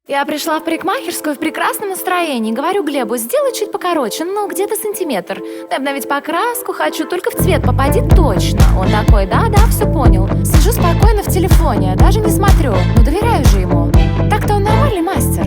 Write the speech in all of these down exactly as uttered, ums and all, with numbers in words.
Я пришла в парикмахерскую в прекрасном настроении. Говорю Глебу, сделай чуть покороче, ну где-то сантиметр. Дай обновить покраску, хочу, только в цвет попади точно. Он такой, да-да, все понял. Сижу спокойно в телефоне, даже не смотрю, ну доверяю же ему. Так-то он нормальный мастер.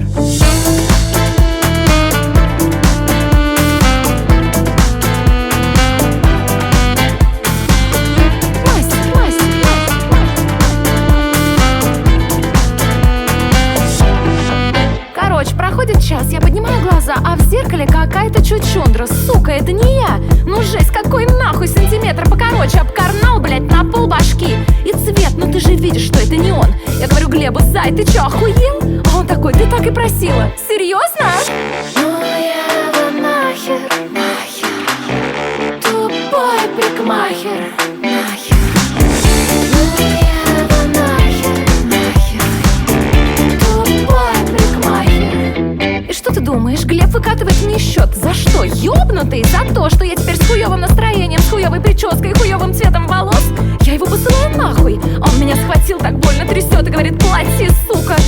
Короче, проходит час, я поднимаю глаза, а в зеркале какая-то чучундра. Сука, это не я. Ну жесть, какой нахуй сантиметр покороче. Обкарнал, блять, на пол башки. И цвет, ну ты же видишь, что это не он. Я говорю Глебу, зай, ты чё, охуел? А он такой, ты так и просила. Серьезно? Ну я его нахер, нахер. Тупой парикмахер, нахер. Ну я его нахер, нахер. Тупой парикмахер. И что ты думаешь, Глеб выкатывает мне счет? За что? Ёбнутый? За то, что я теперь с хуёвым настроением, с хуёвой прической и хуёвым цветом волос? Я его посылаю нахуй. Он меня схватил, так больно трясет и говорит, плати, сука.